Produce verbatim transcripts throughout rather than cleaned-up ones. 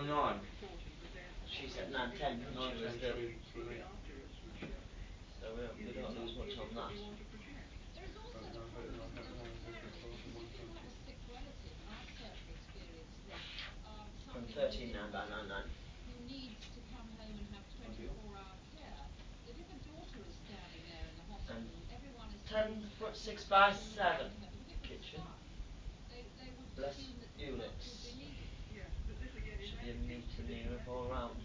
nine nine. She said nine ten, didn't Nine she? ten Was the three three. so we don't, we don't lose much on that. Right, nine thirty nine nine zero four to one twenty. From thirteen nine by nine nine. Ideal. And ten foot six by seven kitchen. Less units. Should be a metre nearer all round.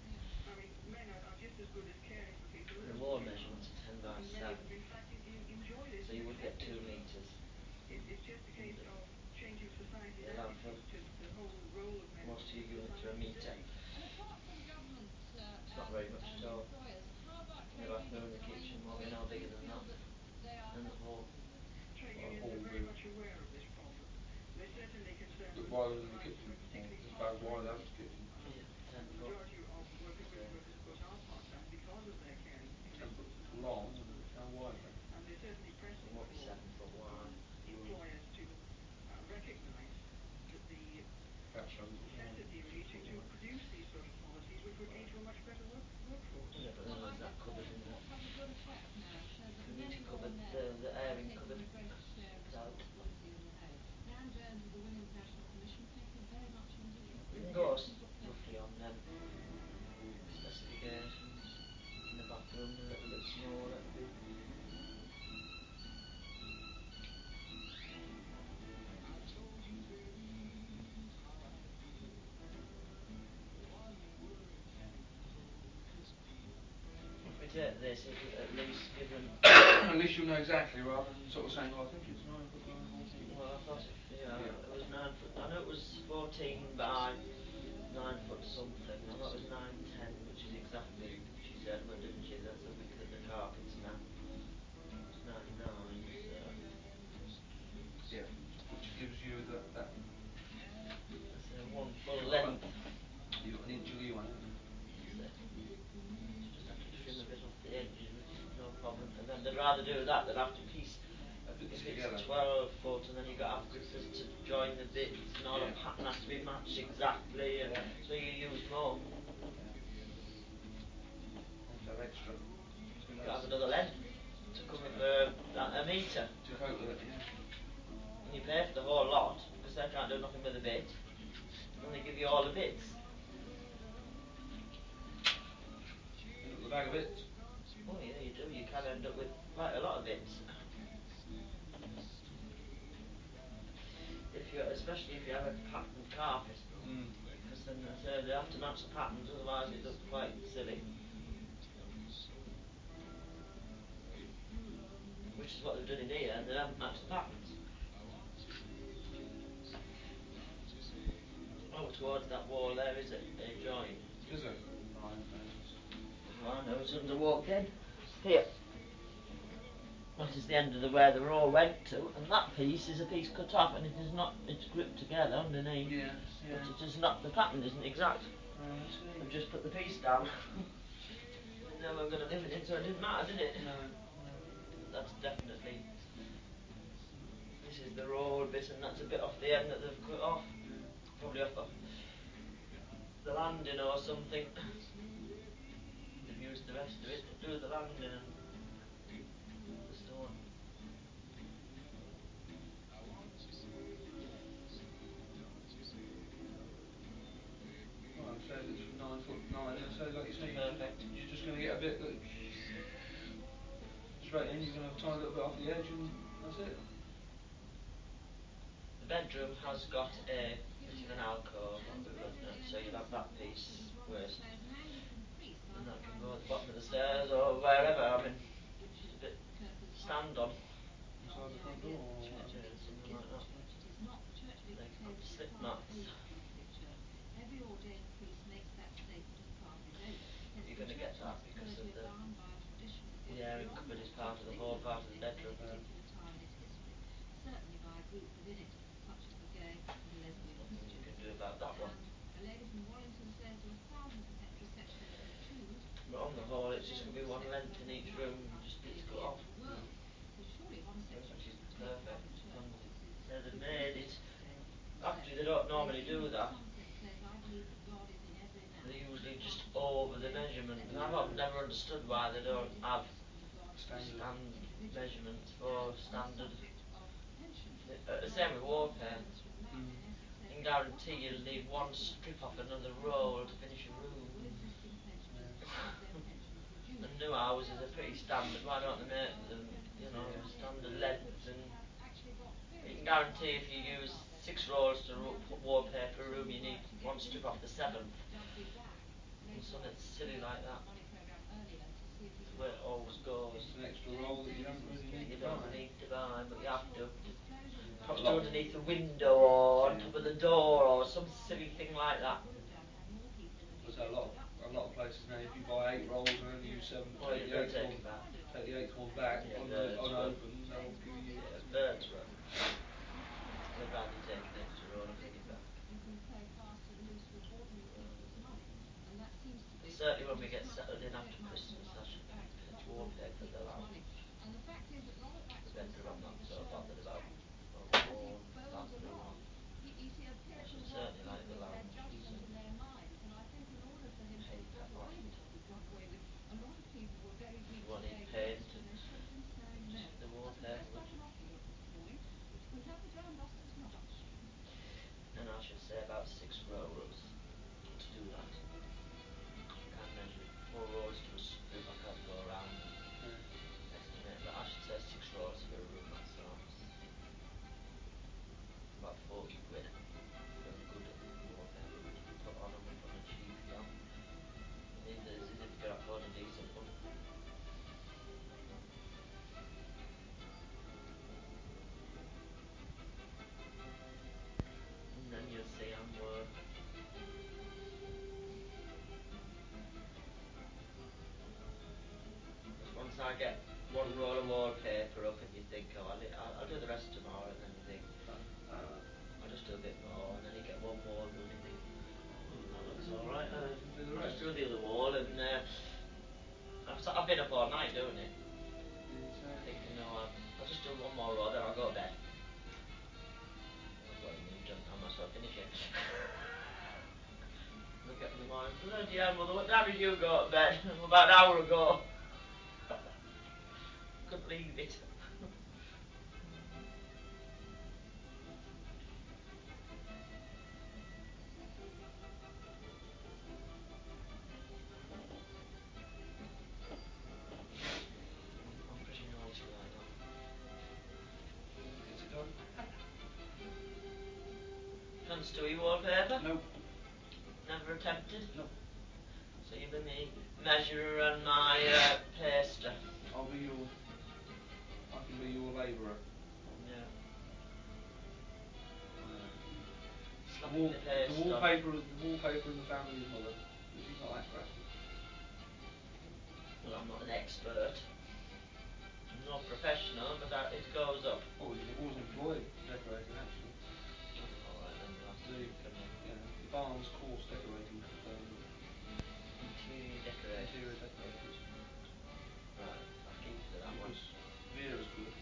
The wall measurements are ten by seven. So you would get two metres. They allow for most of your units are a metre. It's not very much at all. The bathroom, the kitchen won't be no bigger than that. And the hall. Well, hall big. Bit wider than the kitchen. Or just about wide as the kitchen. Yeah, ten foot. So ten foot long and how wide then? It won't be seven foot wide. Well, about seven foot wide. Six foot wide. Yeah, but then there's that cupboard in there. We need to cover the, the airing cupboard out. We can go roughly on them specifications. In the bathroom a little bit smaller. If we take this, it would at least give them. At least you'll know exactly rather than sort of saying, well, I think it's nine foot nine or something. Well, I thought it, yeah, Yeah. it was nine foot. I know it was fourteen by nine foot something. I thought it was nine ten, which is exactly. She said, well, didn't she? That's the width of the carpets now. It's nine nine. So. Yeah. Which gives you that that. That's a one full Sure, length. You got an inch leeway, haven't you? That's it. You just have to trim a bit off the edges, which is no problem for them. They'd rather do that than have to piece. Bits If together. it's twelve foot and then you've got to have grippers to join the bits and all Yeah. the pattern has to be matched exactly, and Yeah. so you use more. Yeah. Have to have extra. You've got to have another length to cover for uh, a metre. To cope with it, yeah. And you pay for the whole lot because they can't do nothing with a bit. And they give you all the bits. End up with a bag of bits. Oh yeah, you do. You can end up with quite a lot of bits. If you, especially if you have a patterned carpet, Mm. because then they say they have to match the patterns, otherwise it looks quite silly. Which is what they've done in here, and they haven't matched the patterns. Oh, towards that wall there is a, a join. Is it? Oh, I haven't noticed. Oh, I know, as soon as I walked in. Here. That is the end of the where the row went to, and that piece is a piece cut off, and it is not, it's gripped together underneath. Yeah, yeah. But it is not, the pattern isn't exact. Oh, I see. I've just put the piece down. Didn't know we were going to live in it, so it didn't matter, did it? No, no. That's definitely. This is the roll bit, and that's a bit off the end that they've cut off. Yeah. Probably off the, the landing or something. They've used the rest of it to do the landing and the stone. Well, it says it's nine foot nine, and so like you say, you're just, Perfect. you're just going to get a bit that straight in. You're going to have a tiny little bit off the edge, and that's it. The bedroom has got a bit of an alcove, so you'll have that piece waste, and that can go at the bottom of the stairs or wherever. I mean, just a bit stand on. Inside the front door or Yeah, whatever. yeah, something like that. They can put slip mats. You're going to get that because of the the airing cupboard is part of the whole part of the bedroom. Yeah. Nothing you can do about that one. But on the whole, it's just going to be one length in each room, just bits cut off. Yeah. Which is perfect. And so they've made it. Actually, they don't normally do that. over the measurement. And I've I've never understood why they don't have Standard. stand measurements for standard. Uh, same with warfare. Mm. I can guarantee you'll need one strip off another roll to finish a room. Yeah. And new houses are pretty standard. Why don't they make them, you know, standard length? And you can guarantee if you use six rolls to ro- put wallpaper a room, you need one strip off the seventh. And something silly like that. It's the way it always goes. It's an extra roll that you don't really need You to don't buy. need to buy, but you have to. Yeah. Perhaps to underneath the window or on top of the door or some silly thing like that. There's a lot, of, a lot of places now. If you buy eight rolls and only use seven, Well, take you the don't eighth take one, it back. take the eighth one back Yeah, on the birds will. unopened. They'll give you. Yeah, birds will. They'd rather take an extra roll and bring it back. But certainly when we get settled in after Christmas, I should pitch wallpaper the lounge. The bedroom I'm not so bothered about. Or the wall, bathroom, or I should certainly like the lounge. It's, uh, paint that loft. If you want it paint and just the wallpaper, which and I should say about six rolls to do that. I can measure it. Four rolls to a strip, I can't go around and Yeah. estimate, but I should say six rolls for a room that size. About forty quid for a good wallpaper, which you can put on and put on a cheap job. It's easy to get afford a decent one. And then you'll see I'm worth. Because once I get one roll of wallpaper up and you think, oh, I'll, I'll, I'll do the rest tomorrow, and then you think, Uh, uh, I'll just do a bit more, and then you get one more done, you think, oh, that looks alright, uh, do the I'll rest. just do the other wall, and uh, I've, s- I've been up all night doing it, thinking, no, I'll, I'll just do one more roll, then I'll go to bed. Well, when you've done, I might as well finish it. Look up in the morning, bloody hell, mother, what time did you go to bed? About an hour ago. Couldn't leave it. I'm pretty naughty like that. Gets it done. Done Stewie wallpaper? Nope. Never attempted? Nope. So you've been the measurer and my uh, paster. I'll be your. I can be your labourer. Yeah. Uh, Slapping wall, the paste the wallpaper, the wallpaper in the family is mother. But she's not that crafty. Well, I'm not an expert. I'm no professional, but that, it goes up. Oh, he's always employed decorating actually. Alright then, we'll have to The, look and yeah, the Barnes course decorating um, interior decorators. interior decorators. Right, I'll keep to that one. Because Vera's good.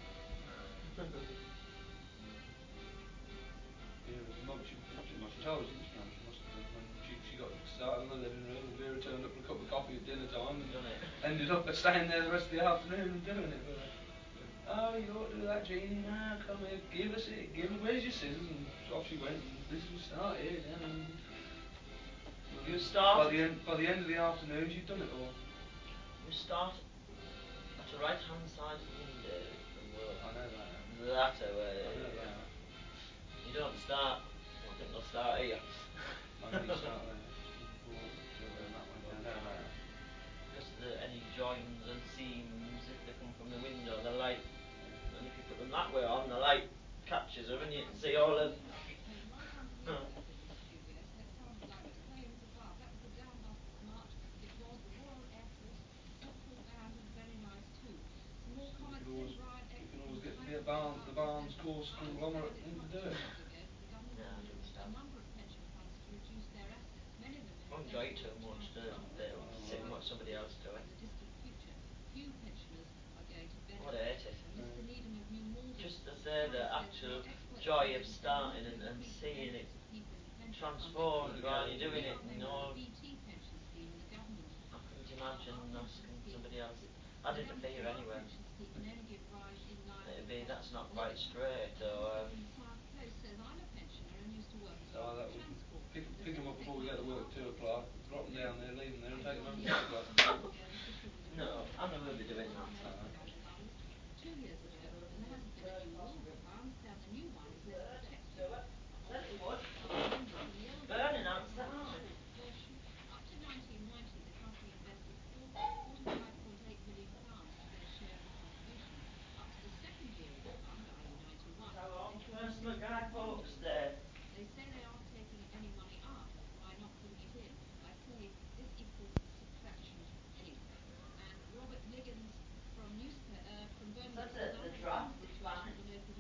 Vera's mum, she, she, well, she told us, didn't she? No, she must have done. When she, she got started in the living room, and Vera turned up with a cup of coffee at dinner time and Done it. ended up staying there the rest of the afternoon and doing it. But, oh, you ought to do that, Jeannie. Now, come here, give us it. Give me, where's your scissors? And off she went. And this was started. And You start. By the end, by the end of the afternoon, she'd done it all. You start at the right hand side of the window and work. I know that. That way. I know that. You don't start. Well, I think they'll start here. I know you start there. Going that way. I know that. Because the, any joins and seams, if they come from the window, the light, and if you put them that way on, the light catches them and you can see all of. You can always, you can always get the Barnes, the Barnes course conglomerate in to do it. Yeah, I do understand. I don't enjoy it too much to do it, sit and watch somebody else do it. I would hate it. Mm. Just to say the actual joy of starting and, and seeing it transformed while you're doing it, you know. imagine asking somebody else. I did the fear anyway. It'd be that's not quite straight, or um, Oh, that would pick, pick them up before we go to work at two o'clock, drop them down there, leave them there, and take them home at six o'clock. no, I never be doing that. Uh, Burning outside. Hello, where's my guy folks there? That's it, the draft is fine.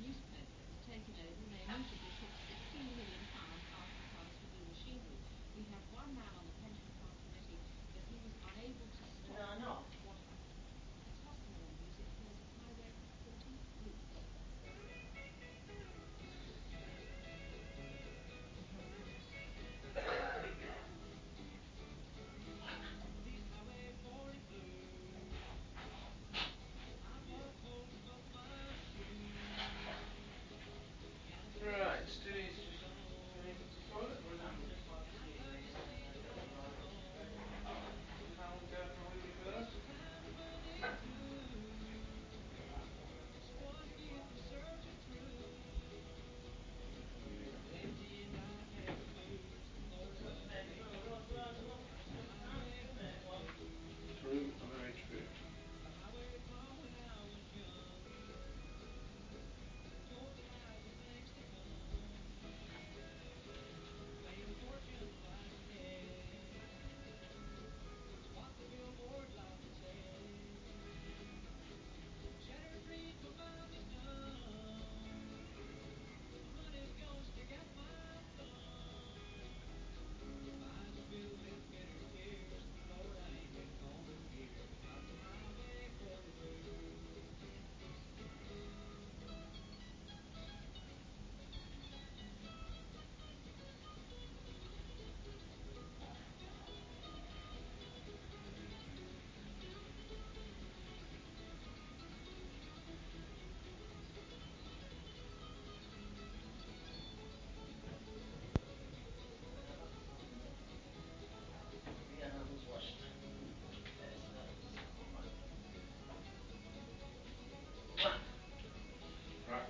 No, no. right, Stevie's just going to the toilet, or is I'm it? just watching T V and uh, get the Royals ready. Does Alan go for a wheelie first? True, very true. Yeah, I was watching it. It's not, it's not quite. Right.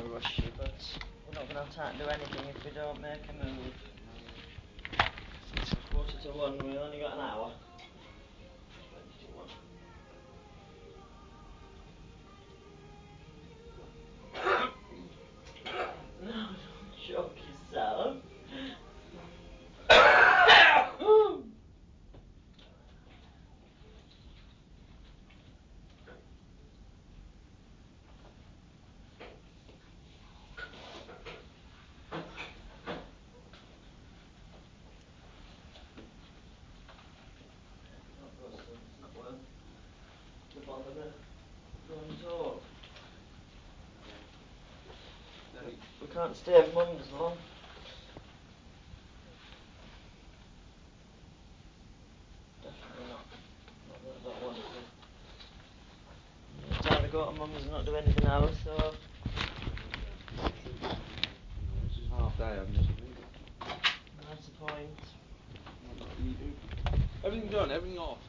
rush you, but we're not going to have time to do anything if we don't make a move. It's quarter to one, we've only got an hour. twenty to one. No, don't choke yourself. It's not worth the bother to go and talk. We can't stay at Mum's long. Definitely not. Not that I don't want to. It's time to go to Mum's and not do anything else, so. This is half day, I'm just leaving. That's the point. Everything done, everything off.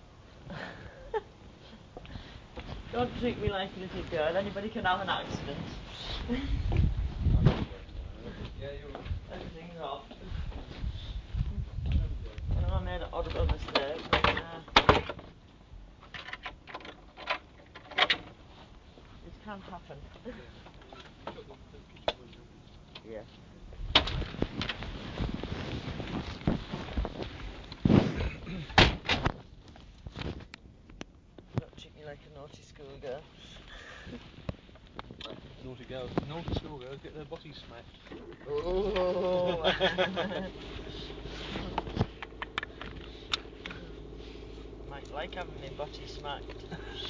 Don't treat me like a little girl, anybody can have an accident. Yeah, you're right. Everything's off. I know I made an audible mistake, but uh, it can happen. Yeah. Don't treat me like a naughty schoolgirl. Naughty girls, naughty schoolgirls get their bodies smacked. Oh. Might like having my body smacked.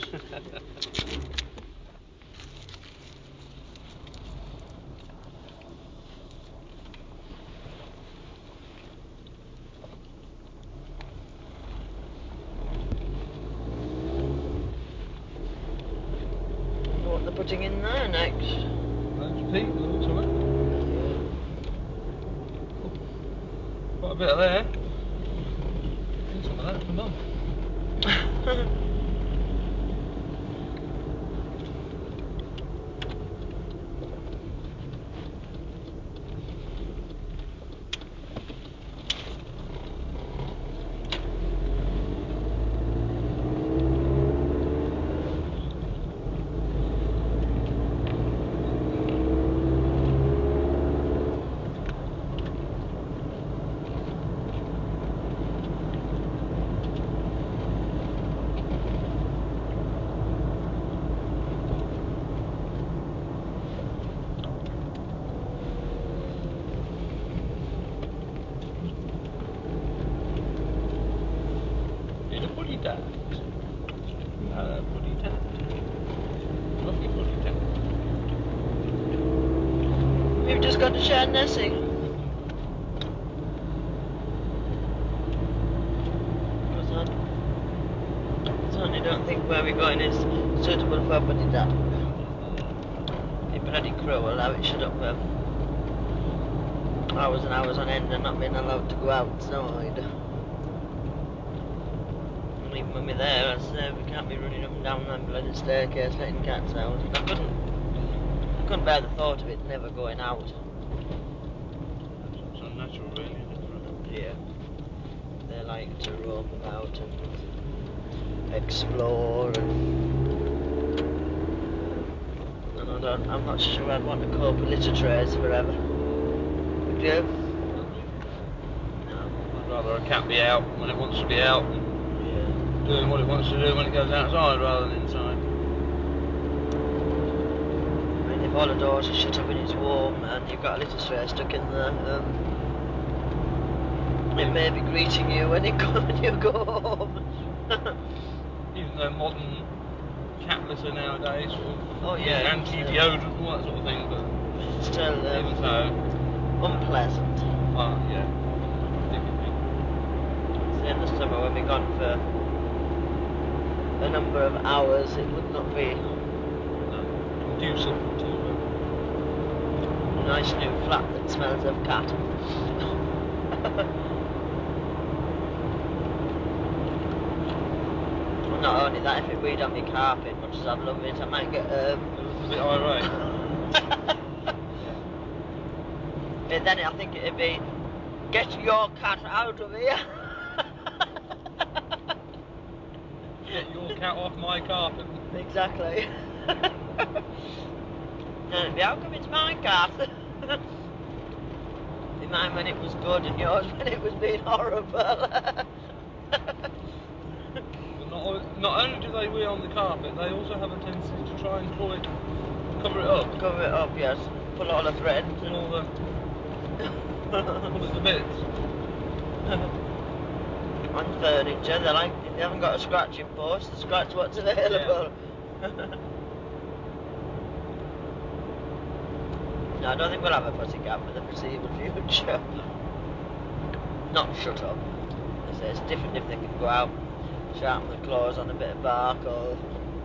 What they're putting in there next? That's Pete, it looks alright. Quite a bit of there. Some of that for Mum. We've just got to share Nessie. Because I certainly don't think where we're going is suitable for a buddy dad. It's bloody cruel how it shut up for hours and hours on end and not being allowed to go outside. And leave Mummy there, I said, we can't be running up and down that bloody staircase letting cats out. I couldn't, I couldn't bear the thought of it never going out. It's unnatural, really, isn't it? Yeah. They like to roam about and explore and, and I don't, I'm not sure I'd want to cope with litter trays forever. Would you? No. I'd rather a cat be out when it wants to be out and Yeah. doing what it wants to do when it goes outside rather than inside. I mean, if all the doors are shut up and it's warm and you've got a litter tray stuck in there, um, it may be greeting you when, it go, when you go home. Even though modern cat litter nowadays sort of Oh yeah. anti-deodorant, all that sort of thing, but Still um, even so, unpleasant. uh, yeah. See, in the summer when we're gone for a number of hours, it would not be No, conducive to a nice new flat that smells of cat. Not only that, if it weed on my carpet, much as I've loved it, I might get um, a little bit irate. it, then I think it'd be, get your cat out of here. Get your cat off my carpet. Exactly. No, it'd be, how come it's my cat? Be mine when it was good and yours when it was being horrible. But not, not only do they wee on the carpet, they also have a tendency to try and pull it, cover it up. Cover it up, yes. Pull all the threads. Pull all the, pull it to bits. On furniture, they like, if they haven't got a scratching post, they scratch what's available. Yeah. No, I don't think we'll have a pussycat for the foreseeable future. Not shut up. I say it's different if they can go out, sharpen the claws on a bit of bark or...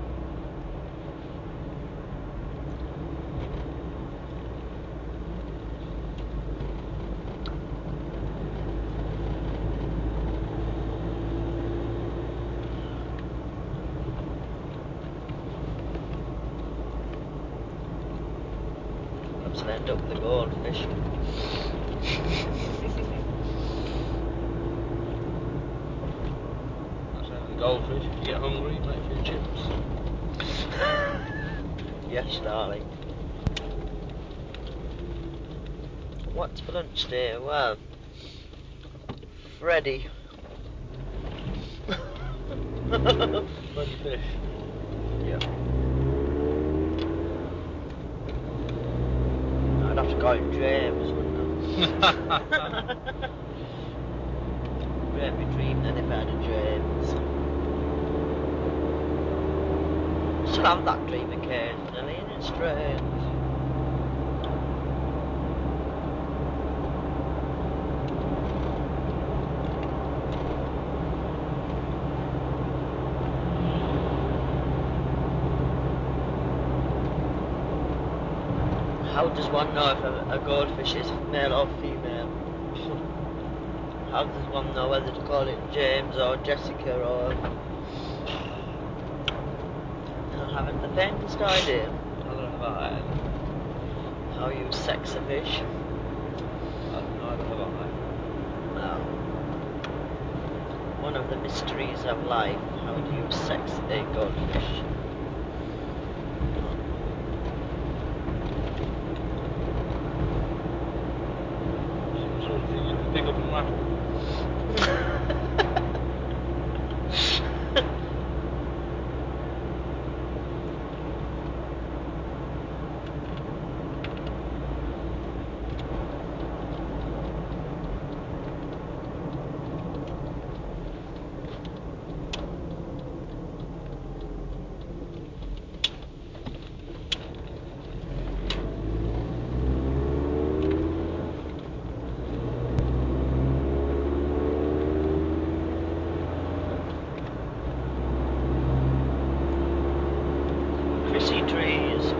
Perhaps they'll end up with a goldfish. Goldfish, if you get hungry, make a few chips. Yes, darling. What's for lunch, dear? Well, Freddy. Freddy fish. Yeah. I'd have to call him James, wouldn't I? Great big dream then if I had a James. Still have that dream occasionally, and it's strange. How does one know if a, a goldfish is male or female? How does one know whether to call it James or Jessica or... I haven't the faintest idea. I don't know about that. How you sex a fish? I don't know about that. Well, one of the mysteries of life. How do you sex a goldfish? Some sort of thing you can pick up and rattle. Chrissy trees.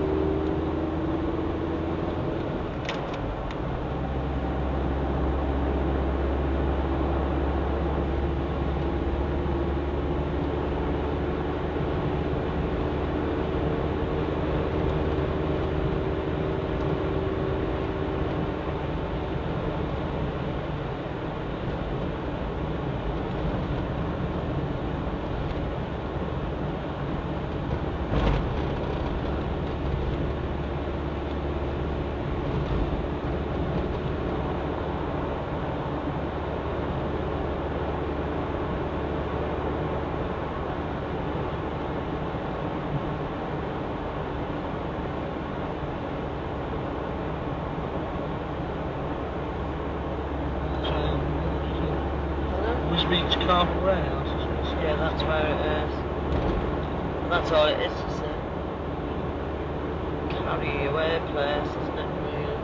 Beach Carpet Warehouse, isn't it? Yeah, that's where it is. That's all it is, is it? Carry away place, isn't it, really?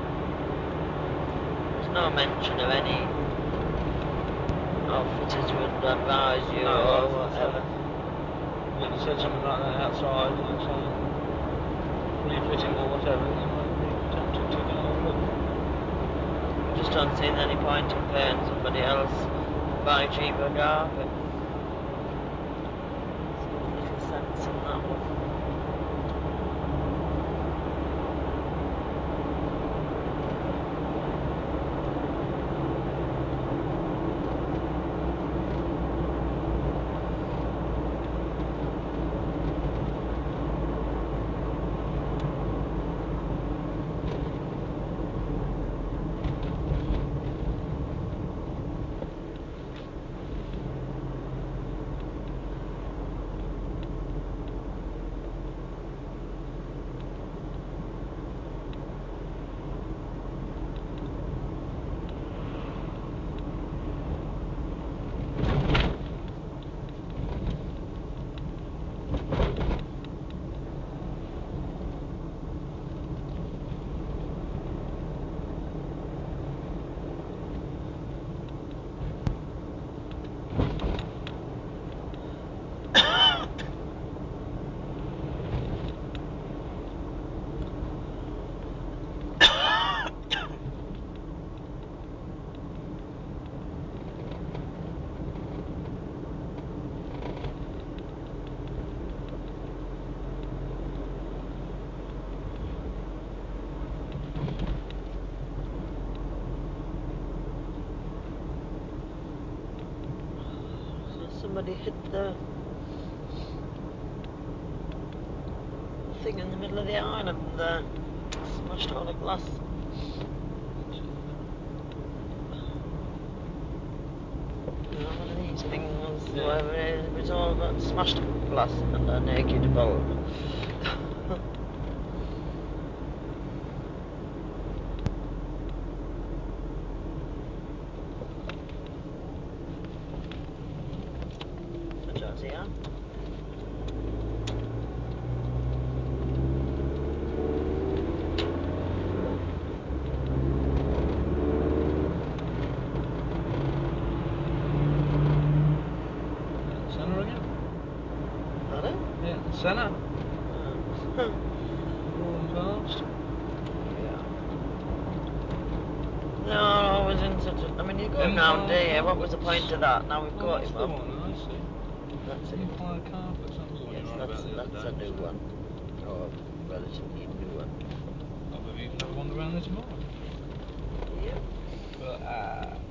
There's no mention of any outfitters would advise you No, or I- whatever. Yeah, they said something like that outside, you know, saying refitting or whatever, and you might be tempted to go and look. I just don't see any point in paying somebody else and buy cheaper carpet. There's little sense in that one. somebody hit the thing in the middle of the island there. Smashed all the glass. You know, one of these things, Yeah. whatever it is, it was all got smashed glass and a naked bulb. Yeah. Centre again? Pardon? Yeah, centre. Oh. Rolling past. Yeah. No, I was in such a... I mean, you're going Empire round here. What was the carpets. point of that? Now we've Oh, got that's him the up. one, I see. That's it. Empire carpets, that was the one Yes, you were on that's, about the other that's day. a new wasn't it? one. Or a relatively new one. Oh, maybe you can have a wander around there tomorrow. Yeah. Perhaps.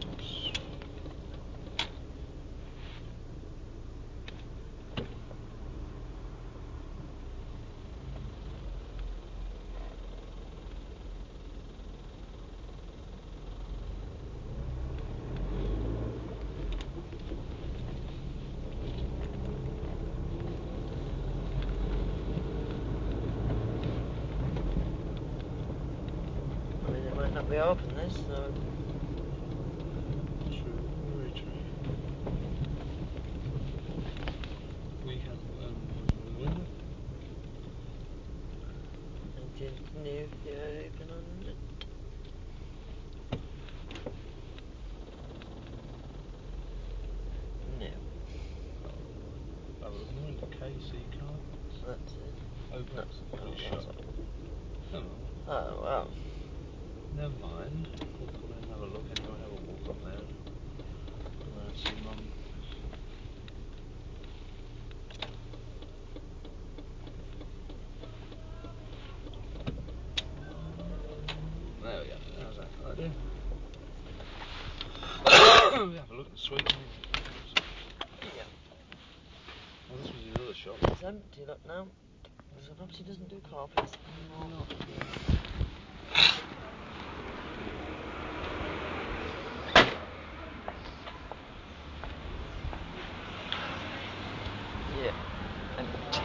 I mean, it might not be open this, so... True, very true. Weekend, um, open the window. I didn't know if they were open or not. No. Have a look in the window. K C carpets. That's it. Open. No. It's Oh, shut. that's it. Oh, Oh, well. never mind. We'll come in and have a look anyway. Have a walk up there. And then see Mum. There we go. How's that? Idea. We have a look at the suite. Yeah. Well, this was his other shop. It's empty, look now. So perhaps he doesn't do carpets anymore. Not. Yeah. Empty.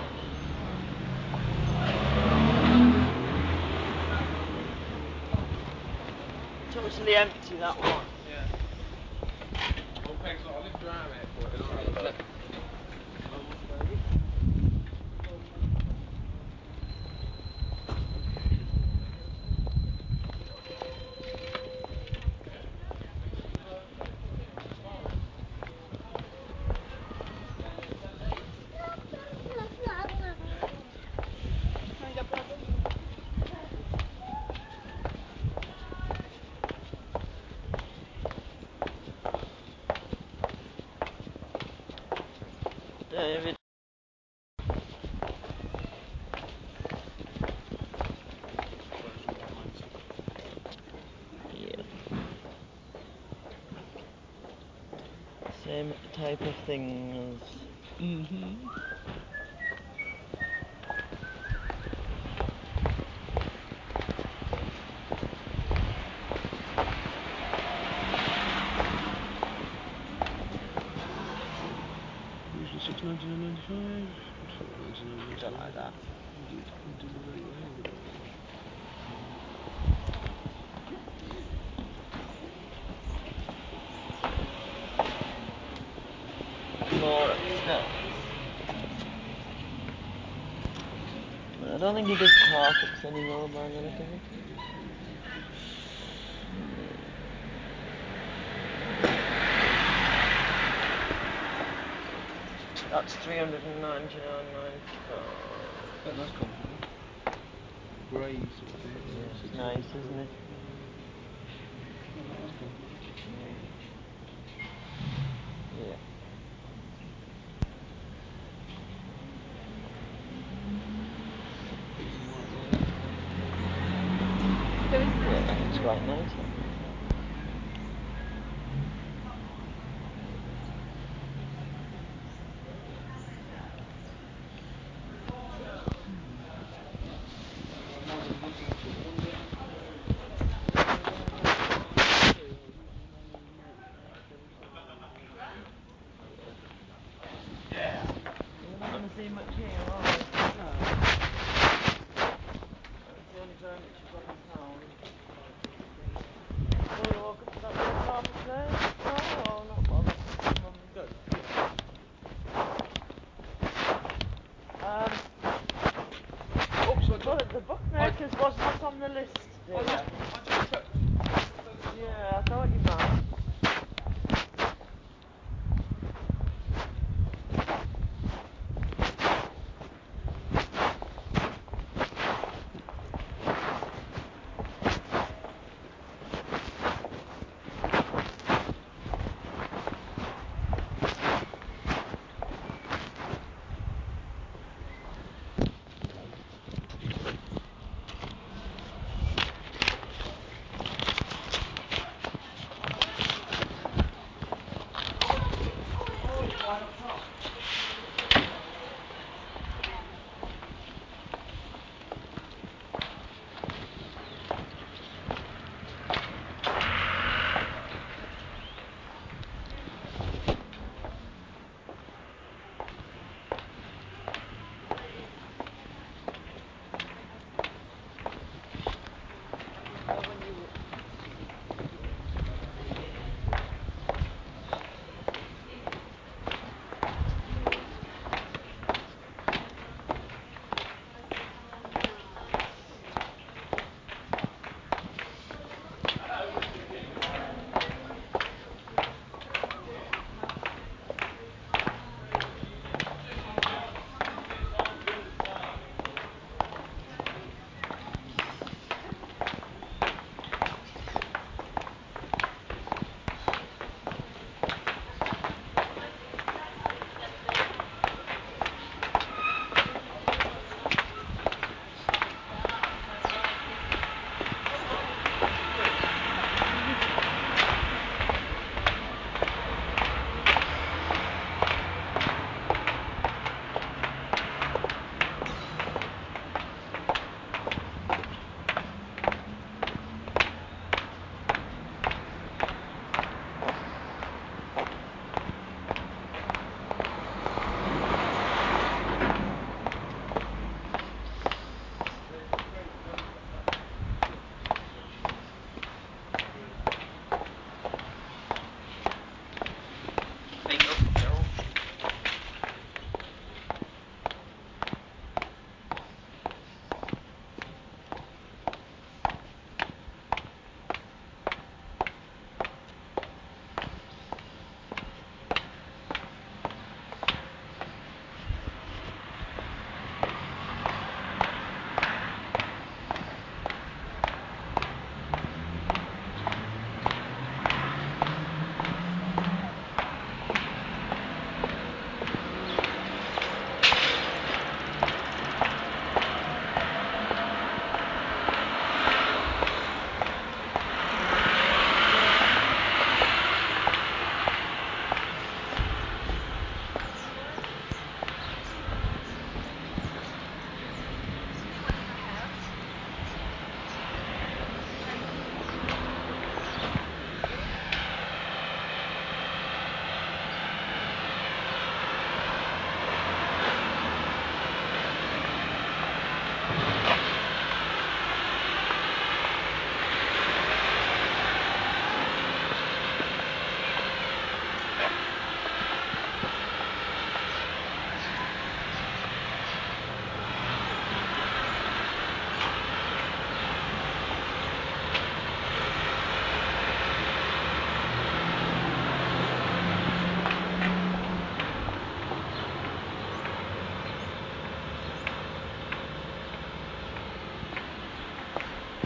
Totally empty, that one. Yeah. Well, Peg's like, I'll lift her out of here for it. And I'll have a look. David. Yeah. Same type of thing as... Mm-hmm. Usually six ninety nine ninety five. Four ninety nine ninety five. Don't like that. You did, you did very well with it. More upstairs. I don't think he does carpets anymore by the look of it. That's three hundred and ninety-nine ninety-five. Quite nice comfortable. Grey sort of thing. Yeah, it's six nice, fifty isn't it? Oh, that's comfortable. Yeah. Decent white wall. Yeah, it's quite nice.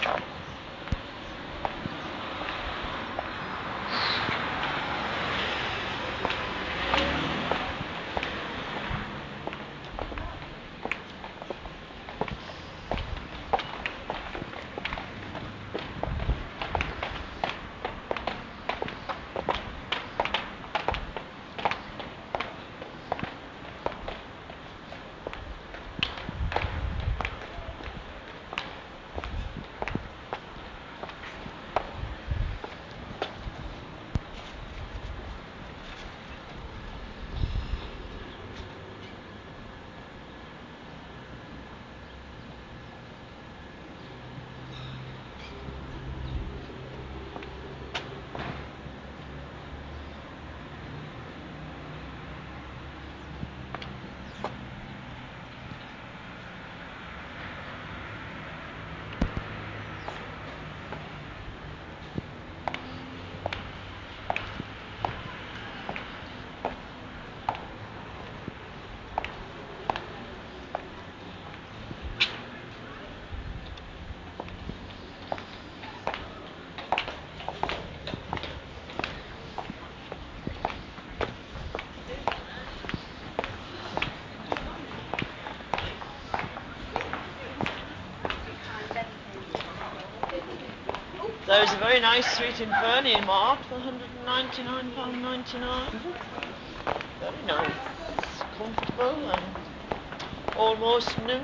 There's a very nice suite in Fernie, Mark, for one hundred ninety-nine pounds ninety-nine. Very nice. Comfortable and almost new.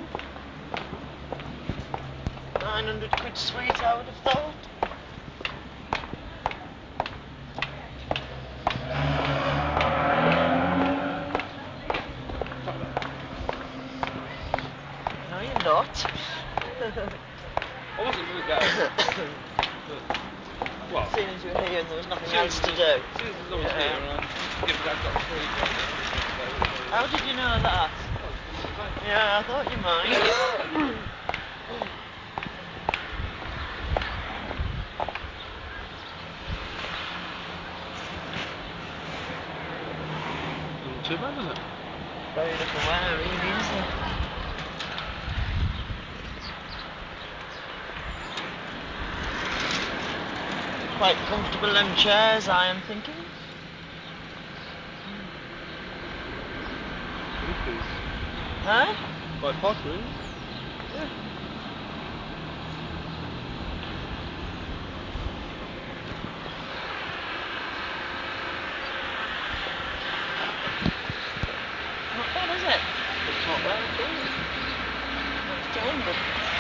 nine hundred quid suite, I would have thought. No, you're not. I wasn't moved out. But, well, As soon as you were here and there was nothing soon else as to I- do. As soon as I was Yeah. here, and I give Dad got three grand. How did you know that? Yeah, I thought you might. Too bad, isn't it? Very little wear, really, is there? Quite comfortable them chairs, I am thinking. Huh? Quite posh, really. Yeah. Not bad, is it? It's not bad at all. It's two hundred.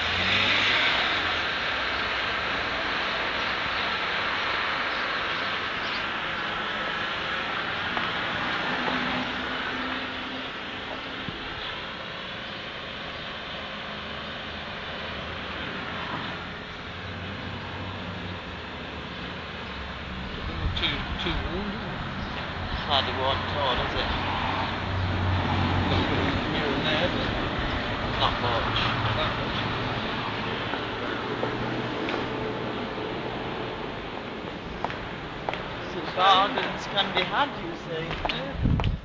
Too, too warm, isn't it? Hardly warm at all, is it? Got a bit of here and there, but Not much. not that much. Some bargains can be had, you see. Yeah.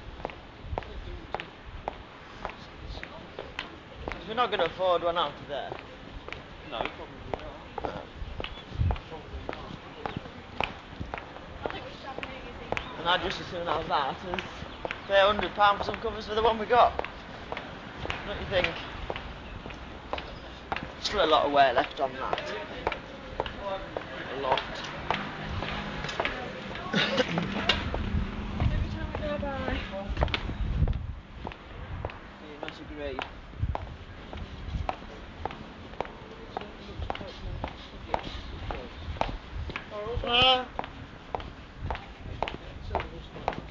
Because we're not going to afford one out of there. No, probably not. No. Probably not. And I'd just as soon have that as pay one hundred pounds for some covers for the one we got. Don't you think? Still a lot of wear left on that. A lot. Do you not agree? Certainly looks quite more comfortable. Oh, Uh, yeah, it certainly looks quite nice.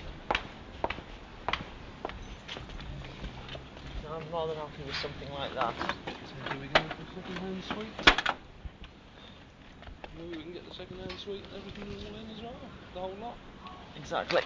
I'm more than happy with something like that. So do we go for a second-hand suite? Maybe we can get the second-hand suite and everything all in as well, the whole lot. Exactly.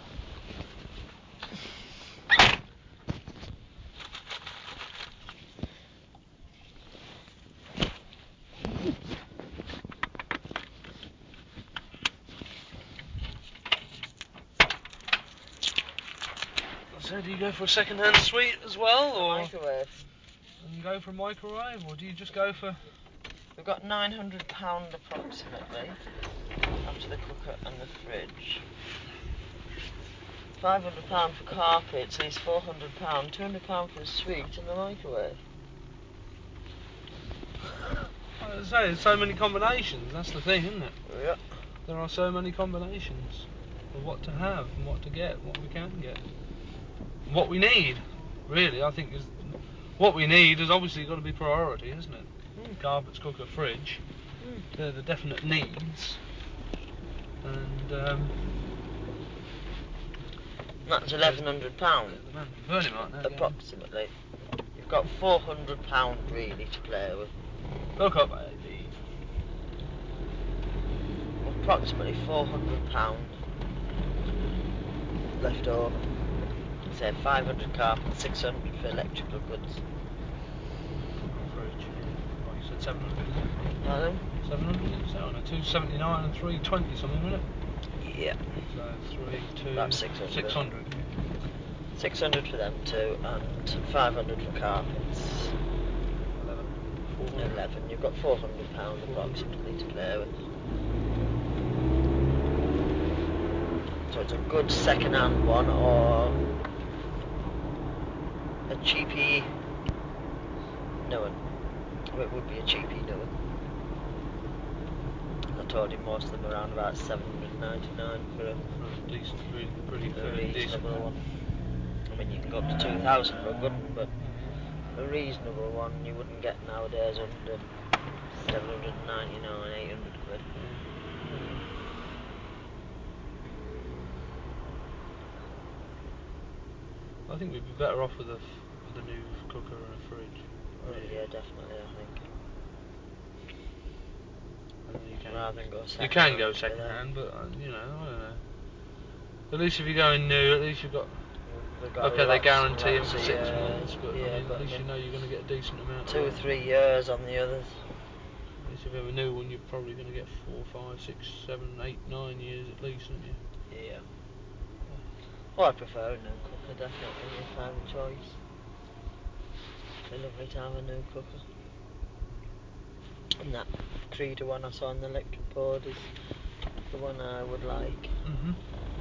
So do you go for a second-hand suite as well, or Microwave. and go for a microwave, or do you just go for We've got nine hundred pounds approximately after the cooker and the fridge. five hundred pounds for carpets, leaves four hundred pounds, two hundred pounds for the suite and the microwave. As I say, there's so many combinations, that's the thing, isn't it? Yeah. There are so many combinations of what to have and what to get, what we can get. What we need, really, I think is what we need has obviously got to be priority, isn't it? Mm. Carpets, cooker, fridge, mm. They're the definite needs. And um, that's eleven hundred pounds. The man from Burnham right now. Approximately. You've got four hundred pounds really to play with. Look up, baby. Approximately four hundred pounds left over. Say five hundred carpet, six hundred for electrical goods. Fridge. Oh, you said seven hundred, isn't it? Pardon? seven hundred, is that on a two seventy-nine and three twenty something, isn't it? Yeah. So three, two, about six hundred. six hundred. six hundred for them two, and five hundred for carpets. eleven. eleven. You've got four hundred pounds approximately to play with. So it's a good second-hand one, or a cheapy new one. It would be a cheapy new one. I told him most of them are around about seven hundred ninety-nine for a, for a decent, really, pretty, a fairly decent reasonable one. one. I mean, you can go up to two thousand for a good one, but a reasonable one you wouldn't get nowadays under seven hundred ninety-nine, eight hundred quid. I think we'd be better off with a, with a new cooker and a fridge. Well, yeah, definitely, I think. I you can, Rather than go second you can hand go for second them. hand, but uh, you know, I don't know. At least if you're going new, at least you've got. They've got Okay, they lots and guarantee them lots for of six years, months, but yeah, I mean, but at least I mean, you know you're going to get a decent amount. two or of three years on the others. At least if you have a new one, you're probably going to get four, five, six, seven, eight, nine years at least, aren't you? Yeah. Well, I prefer a new cooker, definitely, if I have a choice. It's lovely to have a new cooker. And that Creeder one I saw on the electric board is the one I would like. Mm-hmm.